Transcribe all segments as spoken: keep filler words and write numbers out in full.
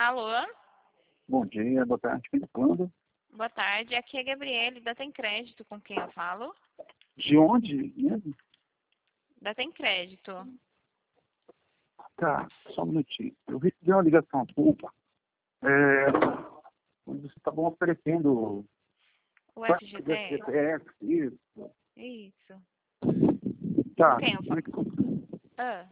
Alô? Bom dia, boa tarde, quem tá falando? Boa tarde, aqui é Gabriele, da Tem Crédito, com quem eu falo? De onde mesmo? Da Tem Crédito. Tá, só um minutinho. Eu recebi uma ligação tua, é, onde você estavam oferecendo O F G T S? F G T S, isso. Isso. Tá, Com quem eu como é falo? que funciona? Ah,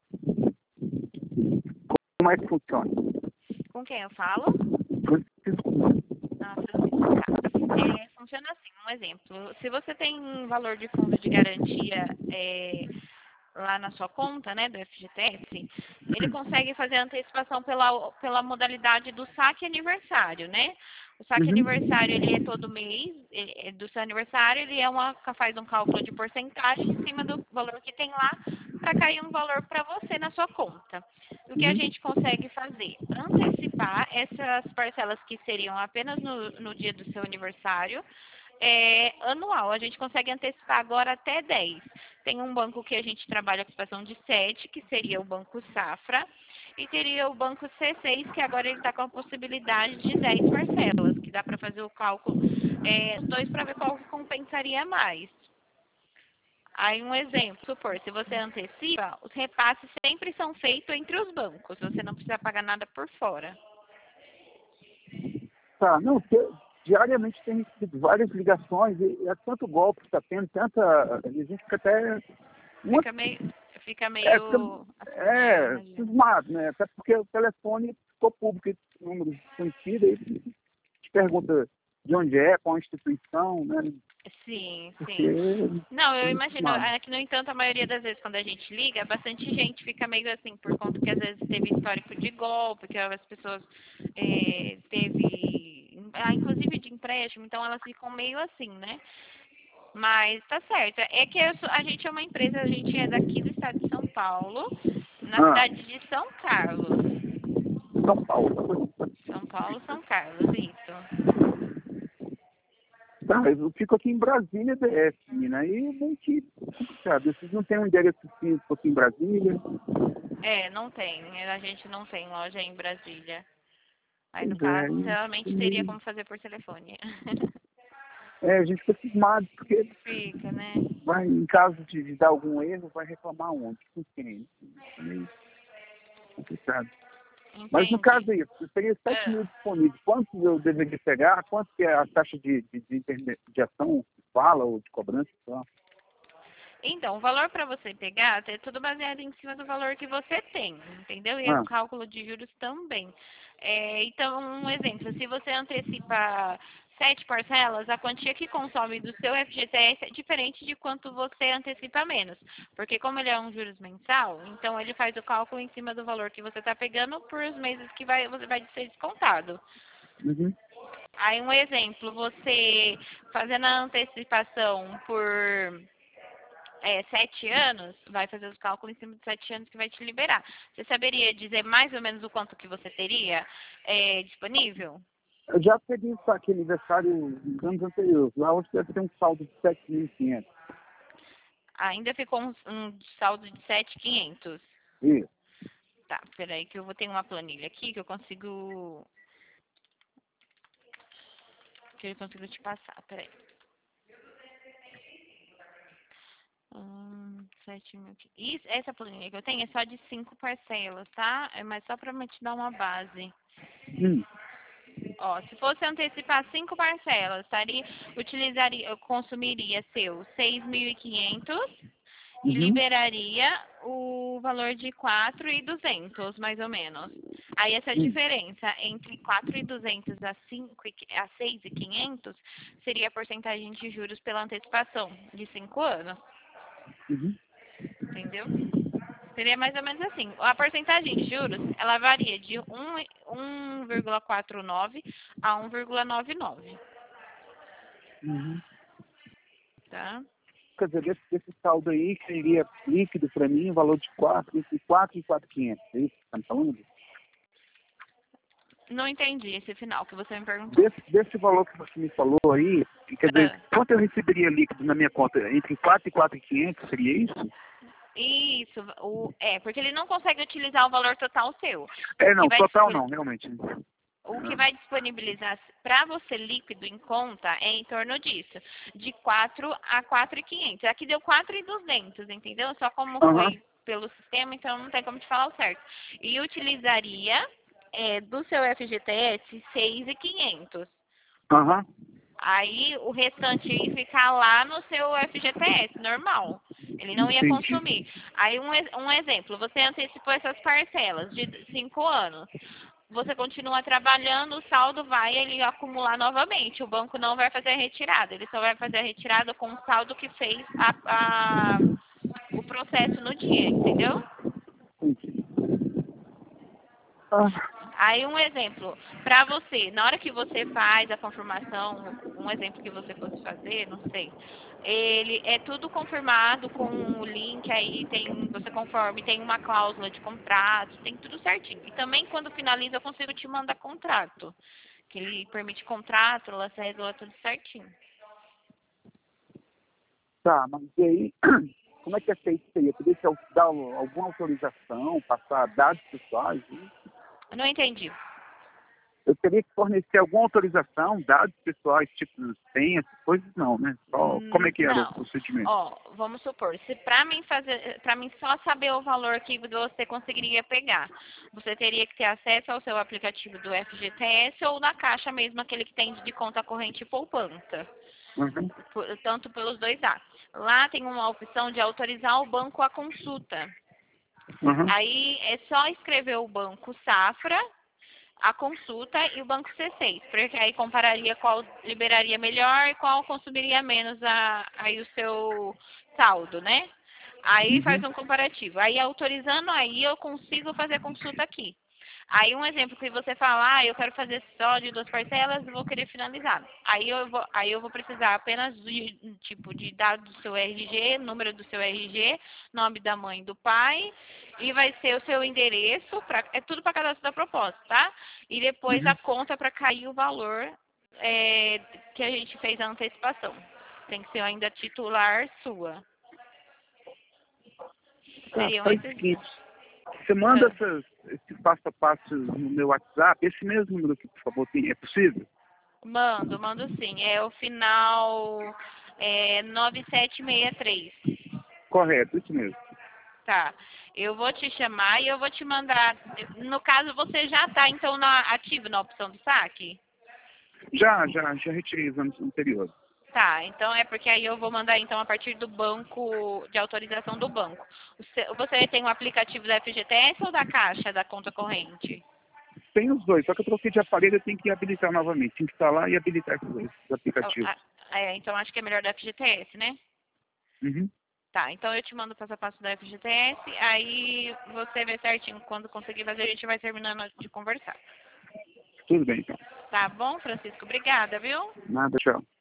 Como é que funciona? com quem eu falo? Desculpa. Ah, Francisco. É, funciona assim, um exemplo. Se você tem um valor de fundo de garantia é, lá na sua conta, né, do F G T S, ele consegue fazer a antecipação pela, pela modalidade do saque aniversário, né? O saque Uhum. aniversário, ele é todo mês, ele é do seu aniversário, ele é uma, faz um cálculo de porcentagem em cima do valor que tem lá, para cair um valor para você na sua conta. O que a Uhum. gente consegue fazer? Antecipar essas parcelas que seriam apenas no, no dia do seu aniversário, é, anual. A gente consegue antecipar agora até dez. Tem um banco que a gente trabalha com participação de sete, que seria o Banco Safra, e teria o Banco C seis, que agora ele está com a possibilidade de dez parcelas, que dá para fazer o cálculo é, os dois para ver qual que compensaria mais. Aí um exemplo, supor, se você antecipa, os repasses sempre são feitos entre os bancos, você não precisa pagar nada por fora. Tá, não, porque diariamente tem recebido várias ligações e é tanto golpe que está tendo, tanta. A gente fica até. Uma, Fica meio, fica é, meio fica, assim, é, eu é, imagino. cismado, né? Até porque o telefone ficou público, esse número conhecido, aí te pergunta de onde é, qual a instituição, né? Sim, Porque sim. Não, eu é imagino, cismado. é que no entanto, a maioria das vezes quando a gente liga, bastante gente fica meio assim, por conta que às vezes teve histórico de golpe, que as pessoas eh, teve, ah, inclusive de empréstimo, então elas ficam meio assim, né? Mas tá certo. É que eu sou- a gente é uma empresa, a gente é daqui do estado de São Paulo, na Ah, cidade de São Carlos. São Paulo. São Paulo, São Carlos, isso. Tá, eu fico aqui em Brasília, D F, né? E é meio que complicado. Vocês não têm um endereço físico aqui em Brasília? É, não tem. A gente não tem loja em Brasília. Aí, no Pois é, caso, aí realmente fica teria meio- como fazer por telefone. é, a gente fica cismado, porque Fica, né? vai, em caso de, de dar algum erro, vai reclamar onde? Com quem? É meio complicado. Mas no Entendi. caso aí, eu teria sete Ah, mil disponíveis. Quantos eu deveria pegar? Quanto que é a taxa de, de, de intermediação, fala, ou de cobrança? Sei lá. Então, o valor para você pegar é tudo baseado em cima do valor que você tem, entendeu? E é Ah, o cálculo de juros também. É, então, um exemplo, se você antecipa sete parcelas, a quantia que consome do seu F G T S é diferente de quanto você antecipa menos. Porque como ele é um juros mensal, então ele faz o cálculo em cima do valor que você está pegando por os meses que vai, você vai ser descontado. uhum, Aí um exemplo, você fazendo a antecipação por é, sete anos, vai fazer os cálculos em cima de sete anos que vai te liberar. Você saberia dizer mais ou menos o quanto que você teria é, disponível? eu já peguei isso aqui, aniversário nos anos anteriores. Lá hoje deve ter um saldo de sete mil e quinhentos. Ainda ficou um, um saldo de sete mil e quinhentos. Isso. Tá, peraí que eu vou ter uma planilha aqui que eu consigo que eu consigo te passar, peraí. Hum, sete mil. Isso, essa planilha que eu tenho é só de cinco parcelas, tá? É mais só pra te dar uma base. Hum, Ó, se fosse antecipar cinco parcelas, estaria, utilizaria, eu consumiria seu seis mil e quinhentos e uhum, liberaria o valor de quatro mil e duzentos, mais ou menos. Aí essa hum, diferença entre quatro mil e duzentos a cinco e- a seis mil e quinhentos seria a porcentagem de juros pela antecipação de cinco anos, uhum, entendeu? Seria mais ou menos assim. A porcentagem de juros, ela varia de um um vírgula quarenta e nove a um vírgula noventa e nove, uhum. tá? Quer dizer, desse, desse saldo aí, seria líquido para mim, o valor de quatro, entre quatro e quatro mil e quinhentos. É isso que você está me falando? Não entendi esse final que você me perguntou. Desse, desse valor que você me falou aí, quer dizer, Ah, quanto eu receberia líquido na minha conta? Entre quatro e quatro mil e quinhentos, seria isso? Isso, o, é, porque ele não consegue utilizar o valor total seu. É, O não, que vai total disponi- não, realmente. O que vai disponibilizar para você líquido em conta é em torno disso, de quatro a quatro mil e quinhentos. Aqui deu quatro mil e duzentos, entendeu? Só como Aham, foi pelo sistema, então não tem como te falar o certo. E utilizaria é, do seu F G T S seis mil e quinhentos. aham, Aí o restante ia ficar lá no seu F G T S, normal. Ele não ia entendi. consumir. Aí um, ex- um exemplo, você antecipou essas parcelas de cinco anos. Você continua trabalhando, o saldo vai ele acumular novamente. O banco não vai fazer a retirada, ele só vai fazer a retirada com o saldo que fez a, a- o processo no dia, entendeu? Entendi. Ah, Aí um exemplo, para você, na hora que você faz a confirmação, um exemplo que você fosse fazer, não sei, ele é tudo confirmado com o link, aí tem, você conforme, tem uma cláusula de contrato, tem tudo certinho. E também quando finaliza eu consigo te mandar contrato, que ele permite contrato, ela cédula, tudo certinho. tá, mas e aí, como é que é feito isso aí? Eu teria que dar alguma autorização, passar dados pessoais? Hein? Eu não entendi. Eu teria que fornecer alguma autorização, dados pessoais, tipo senha, essas coisas não, né? Só, como é Hum, que era o Não. procedimento? Ó, vamos supor, se para mim fazer, para mim só saber o valor que você conseguiria pegar, você teria que ter acesso ao seu aplicativo do F G T S ou na Caixa mesmo, aquele que tem de conta corrente e poupança, Uhum, por- tanto pelos dois lados. Lá tem uma opção de autorizar o banco à consulta. uhum, Aí é só escrever o banco Safra, a consulta e o banco C seis, porque aí compararia qual liberaria melhor e qual consumiria menos a, aí o seu saldo, né? Aí faz uhum, um comparativo. Aí autorizando aí eu consigo fazer a consulta aqui. Aí um exemplo que você fala, ah, eu quero fazer só de duas parcelas, vou querer finalizar. Aí eu vou, aí eu vou precisar apenas de tipo de dados do seu R G, número do seu R G, nome da mãe e do pai, e vai ser o seu endereço, pra, é tudo para cadastro da proposta, tá? E depois a uhum. conta para cair o valor é, que a gente fez a antecipação. Tem que ser ainda titular sua. Tá, Seriam faz o esses. seguinte, você manda Ah. essas, esse passo a passo no meu WhatsApp, esse mesmo número aqui, por favor, tem, é possível? Mando, mando sim. É o final é, nove sete seis três. Correto, isso mesmo. Tá. Eu vou te chamar e eu vou te mandar. No caso, você já está, então, na, ativo na opção do saque? Já, já, já retirei os anos anteriores. Tá, então é porque aí eu vou mandar então a partir do banco, de autorização do banco. O seu- Você tem um aplicativo da F G T S ou da Caixa, da conta corrente? Tem os dois, só que eu troquei de aparelho, eu tenho que habilitar novamente. Tem que instalar e habilitar esses dois Ah, aplicativos. ah, é, então acho que é melhor da F G T S, né? Uhum. Tá, então eu te mando o passo a passo da F G T S, aí você vê certinho quando conseguir fazer, a gente vai terminando de conversar. Tudo bem, então. Tá bom, Francisco? Obrigada, viu? Nada, tchau.